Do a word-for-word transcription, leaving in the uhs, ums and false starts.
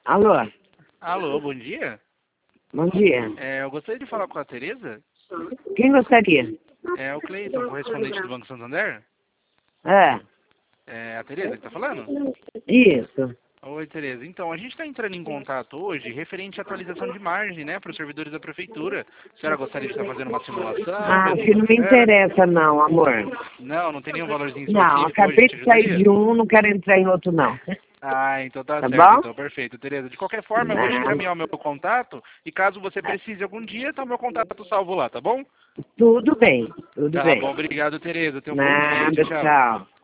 Alô, Alô, bom dia. bom dia. É, eu gostaria de falar com a Tereza. Quem gostaria? É o Cleiton, correspondente do Banco Santander. É, É a Tereza que está falando? isso. Oi, Tereza. Então, a gente está entrando em contato hoje referente à atualização de margem, né, para os servidores da Prefeitura. A senhora gostaria de estar fazendo uma simulação, Ah, vendo que uma não me oferta? interessa não, amor. Não, não tem nenhum valorzinho Não, específico hoje acabei que te de sair ajudaria? de um, não quero entrar em outro não. Ah, então tá Tá certo, bom? então, perfeito, Tereza. De qualquer forma, eu vou te Não. encaminhar o meu contato e caso você precise algum dia, tá o meu contato salvo lá, tá bom? Tudo bem, tudo Tá bem. bom, obrigado, Tereza. Tenha um bom dia. Nada, Tchau, tchau. tchau.